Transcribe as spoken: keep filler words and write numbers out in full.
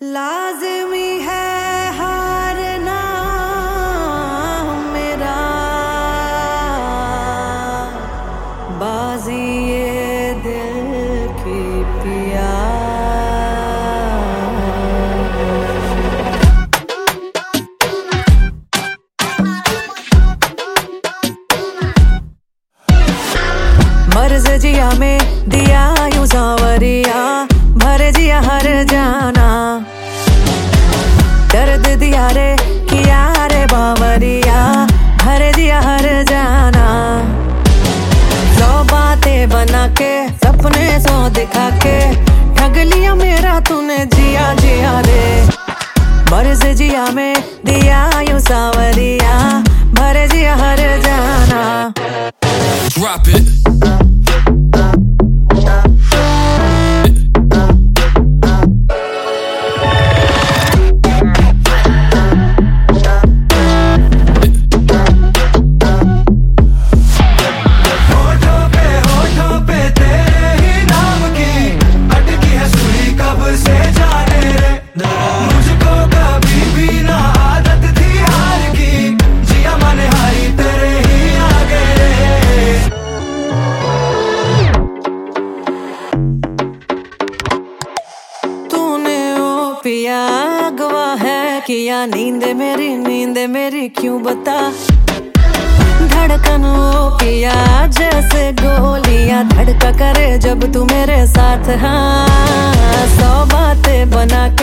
लाज़िमी है हारना मेरा, बाजी ये दिल की पिया। मर्ज जिया में दिया यूं सांवरिया, भर जिया हर जाना। दर्द दिया रे किया रे बावरिया, भर दिया हर जाना। सौ बातें बना के सपने सौ दिखा के, ठग लिया मेरा तूने जिया जिया रे। मर्ज जिया में दिया यूं सांवरिया, भर जिया हर जाना। Drop it. पिया अगवा है किया, नींद मेरी नींद मेरी क्यों बता। धड़कन ओ पिया जैसे गोलियां धड़का करे जब तू मेरे साथ। हाँ सौ बातें बना